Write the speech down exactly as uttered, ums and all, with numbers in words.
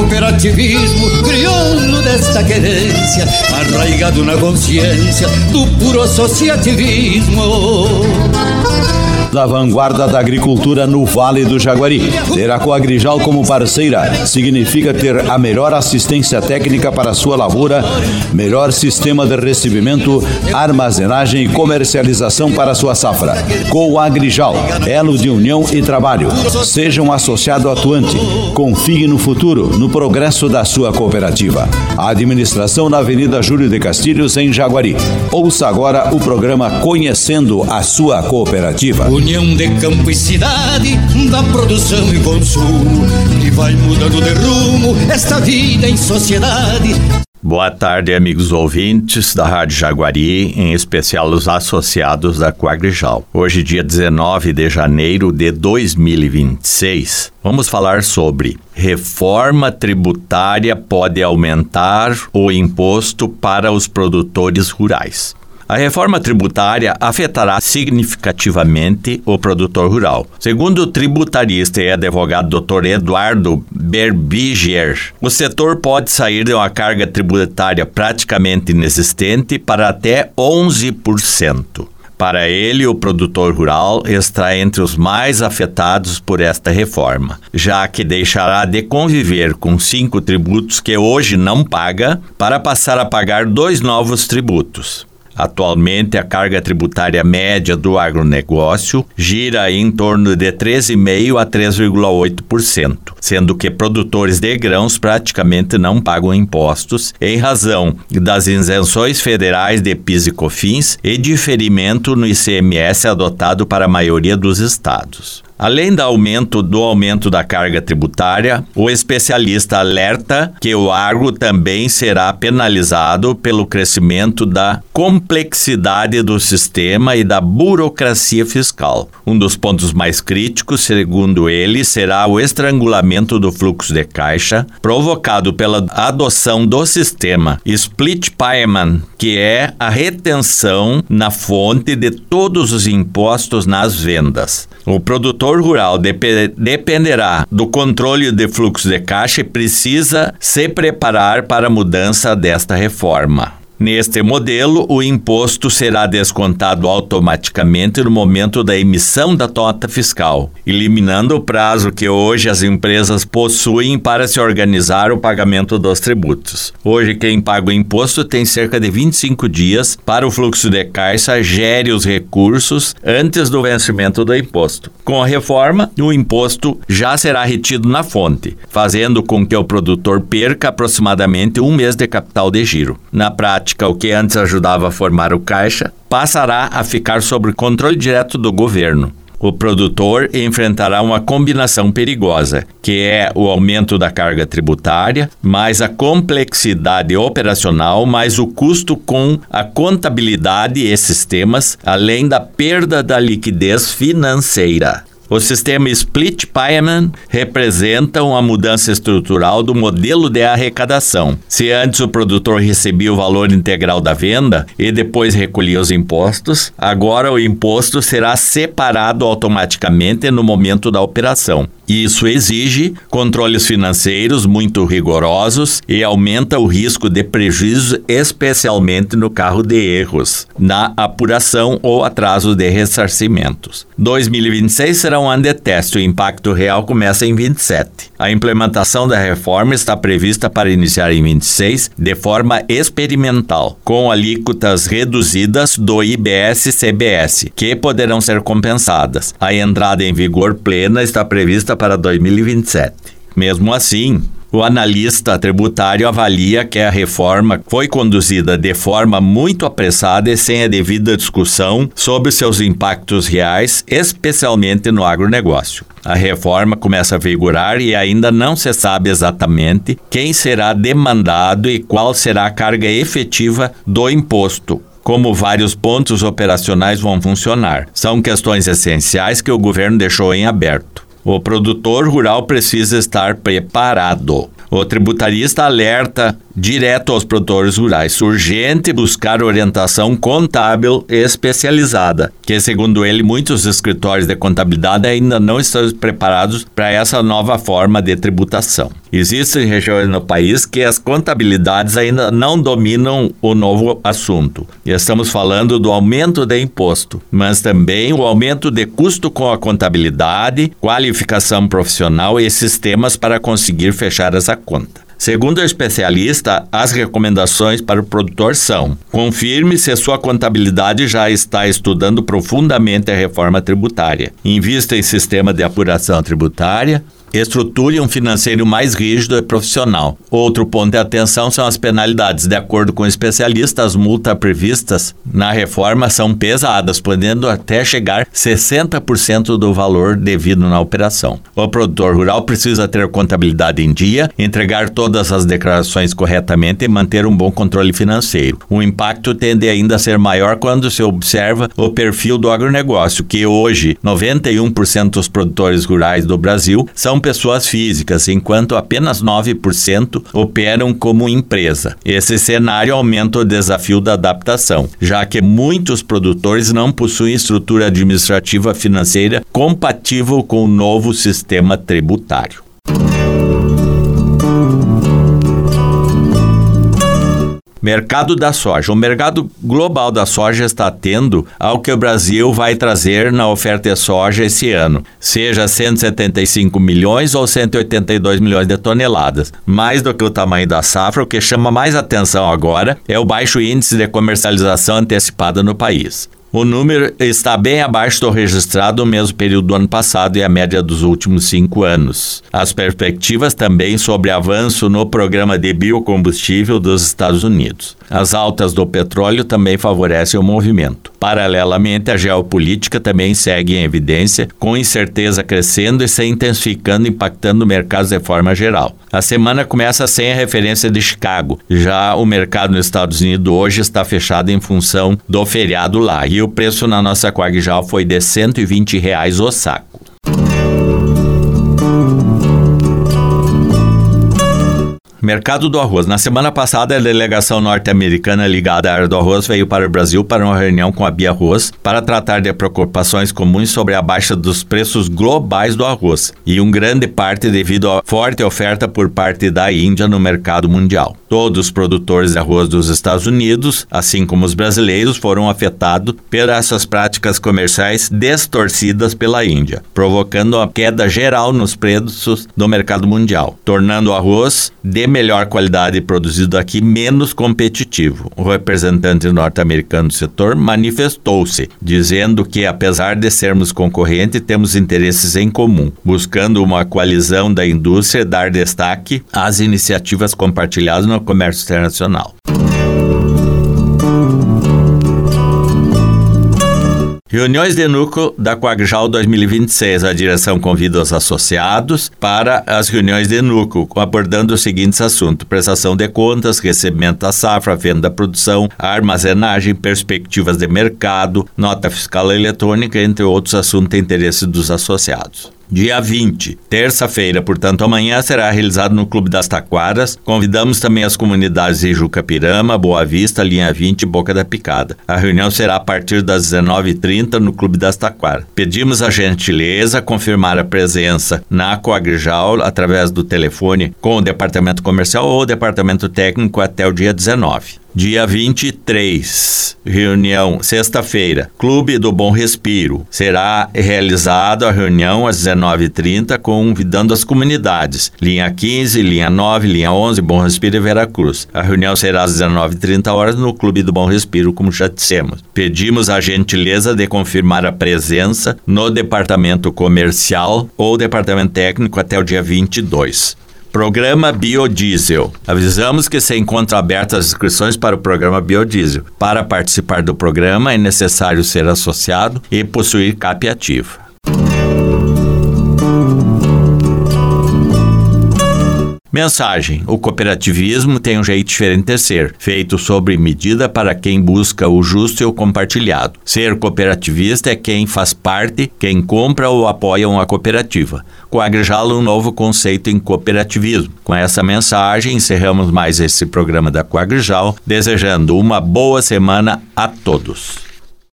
cooperativismo crioulo desta querência, arraigado na consciência do puro associativismo. Da vanguarda da agricultura no Vale do Jaguari. Ter a Coagrijal como parceira significa ter a melhor assistência técnica para a sua lavoura, melhor sistema de recebimento, armazenagem e comercialização para a sua safra. Coagrijal, elo de união e trabalho. Seja um associado atuante. Confie no futuro, no progresso da sua cooperativa. A administração na Avenida Júlio de Castilhos, em Jaguari. Ouça agora o programa Conhecendo a Sua Cooperativa. União de campo e cidade, da produção e consumo, que vai mudando de rumo esta vida em sociedade. Boa tarde, amigos ouvintes da Rádio Jaguari, em especial os associados da Coagrijal. Hoje, dia dezenove de janeiro de dois mil e vinte e seis, vamos falar sobre reforma tributária pode aumentar o imposto para os produtores rurais. A reforma tributária afetará significativamente o produtor rural. Segundo o tributarista e advogado doutor Eduardo Berbiger, o setor pode sair de uma carga tributária praticamente inexistente para até onze por cento. Para ele, o produtor rural está entre os mais afetados por esta reforma, já que deixará de conviver com cinco tributos que hoje não paga para passar a pagar dois novos tributos. Atualmente, a carga tributária média do agronegócio gira em torno de treze vírgula cinco por cento a três vírgula oito por cento, sendo que produtores de grãos praticamente não pagam impostos em razão das isenções federais de P I S e COFINS e diferimento no I C M S adotado para a maioria dos estados. Além do aumento, do aumento da carga tributária, o especialista alerta que o agro também será penalizado pelo crescimento da complexidade do sistema e da burocracia fiscal. Um dos pontos mais críticos, segundo ele, será o estrangulamento do fluxo de caixa provocado pela adoção do sistema Split Payment, que é a retenção na fonte de todos os impostos nas vendas. O produtor rural dep- dependerá do controle de fluxo de caixa e precisa se preparar para a mudança desta reforma. Neste modelo, o imposto será descontado automaticamente no momento da emissão da nota fiscal, eliminando o prazo que hoje as empresas possuem para se organizar o pagamento dos tributos. Hoje, quem paga o imposto tem cerca de vinte e cinco dias para o fluxo de caixa gere os recursos antes do vencimento do imposto. Com a reforma, o imposto já será retido na fonte, fazendo com que o produtor perca aproximadamente um mês de capital de giro. Na prática, o que antes ajudava a formar o caixa, passará a ficar sob controle direto do governo. O produtor enfrentará uma combinação perigosa, que é o aumento da carga tributária, mais a complexidade operacional, mais o custo com a contabilidade e sistemas, além da perda da liquidez financeira. O sistema Split Payment representa uma mudança estrutural do modelo de arrecadação. Se antes o produtor recebia o valor integral da venda e depois recolhia os impostos, agora o imposto será separado automaticamente no momento da operação. Isso exige controles financeiros muito rigorosos e aumenta o risco de prejuízo, especialmente no caso de erros, na apuração ou atraso de ressarcimentos. dois mil e vinte e seis será um ano de teste, o impacto real começa em vinte e sete. A implementação da reforma está prevista para iniciar em vinte e seis de forma experimental, com alíquotas reduzidas do I B S e C B S, que poderão ser compensadas. A entrada em vigor plena está prevista para dois mil e vinte e sete. Mesmo assim, o analista tributário avalia que a reforma foi conduzida de forma muito apressada e sem a devida discussão sobre seus impactos reais, especialmente no agronegócio. A reforma começa a vigorar e ainda não se sabe exatamente quem será demandado e qual será a carga efetiva do imposto. Como vários pontos operacionais vão funcionar. São questões essenciais que o governo deixou em aberto. O produtor rural precisa estar preparado. O tributarista alerta direto aos produtores rurais. Urgente buscar orientação contábil especializada, que, segundo ele, muitos escritórios de contabilidade ainda não estão preparados para essa nova forma de tributação. Existem regiões no país que as contabilidades ainda não dominam o novo assunto. E estamos falando do aumento de imposto, mas também o aumento de custo com a contabilidade, qualificação profissional e sistemas para conseguir fechar essa conta. Segundo o especialista, as recomendações para o produtor são: confirme se a sua contabilidade já está estudando profundamente a reforma tributária, invista em sistema de apuração tributária, estruture um financeiro mais rígido e profissional. Outro ponto de atenção são as penalidades. De acordo com o especialista, as multas previstas na reforma são pesadas, podendo até chegar a sessenta por cento do valor devido na operação. O produtor rural precisa ter contabilidade em dia, entregar todas as declarações corretamente e manter um bom controle financeiro. O impacto tende ainda a ser maior quando se observa o perfil do agronegócio, que hoje noventa e um por cento dos produtores rurais do Brasil são pessoas físicas, enquanto apenas nove por cento operam como empresa. Esse cenário aumenta o desafio da adaptação, já que muitos produtores não possuem estrutura administrativa financeira compatível com o novo sistema tributário. Mercado da soja. O mercado global da soja está atento ao que o Brasil vai trazer na oferta de soja esse ano, seja cento e setenta e cinco milhões ou cento e oitenta e dois milhões de toneladas. Mais do que o tamanho da safra, o que chama mais atenção agora é o baixo índice de comercialização antecipada no país. O número está bem abaixo do registrado no mesmo período do ano passado e a média dos últimos cinco anos. As perspectivas também sobre avanço no programa de biocombustível dos Estados Unidos. As altas do petróleo também favorecem o movimento. Paralelamente, a geopolítica também segue em evidência, com incerteza crescendo e se intensificando, impactando mercados de forma geral. A semana começa sem a referência de Chicago. Já o mercado nos Estados Unidos hoje está fechado em função do feriado lá. E o preço na nossa Quaglial foi de cento e vinte reais o saco. Mercado do arroz. Na semana passada, a delegação norte-americana ligada à área do arroz veio para o Brasil para uma reunião com a Bia Arroz para tratar de preocupações comuns sobre a baixa dos preços globais do arroz e um grande parte devido à forte oferta por parte da Índia no mercado mundial. Todos os produtores de arroz dos Estados Unidos, assim como os brasileiros, foram afetados por essas práticas comerciais distorcidas pela Índia, provocando uma queda geral nos preços do mercado mundial, tornando o arroz de melhor qualidade produzido aqui menos competitivo. O representante norte-americano do setor manifestou-se, dizendo que, apesar de sermos concorrentes, temos interesses em comum, buscando uma coalizão da indústria e dar destaque às iniciativas compartilhadas no comércio internacional. Reuniões de núcleo da Quaglial dois mil e vinte e seis. A direção convida os associados para as reuniões de núcleo, abordando os seguintes assuntos: prestação de contas, recebimento da safra, venda da produção, armazenagem, perspectivas de mercado, nota fiscal eletrônica, entre outros assuntos de interesse dos associados. Dia vinte, terça-feira, portanto amanhã, será realizado no Clube das Taquaras. Convidamos também as comunidades de Jucapirama, Boa Vista, Linha vinte e Boca da Picada. A reunião será a partir das dezenove e trinta no Clube das Taquaras. Pedimos a gentileza confirmar a presença na Quaglial através do telefone com o departamento comercial ou o departamento técnico até o dia dezenove. Dia vinte e três, reunião, sexta-feira, Clube do Bom Respiro. Será realizada a reunião às dezenove e trinta, convidando as comunidades. Linha quinze, Linha nove, Linha onze, Bom Respiro e Veracruz. A reunião será às dezenove e trinta horas no Clube do Bom Respiro, como já dissemos. Pedimos a gentileza de confirmar a presença no departamento comercial ou departamento técnico até o dia vinte e dois. Programa Biodiesel. Avisamos que se encontram abertas as inscrições para o programa Biodiesel. Para participar do programa é necessário ser associado e possuir C A P ativa. Mensagem: o cooperativismo tem um jeito diferente de ser, feito sob medida para quem busca o justo e o compartilhado. Ser cooperativista é quem faz parte, quem compra ou apoia uma cooperativa. Com a Agrijal, um novo conceito em cooperativismo. Com essa mensagem, encerramos mais esse programa da Coagrijal, desejando uma boa semana a todos.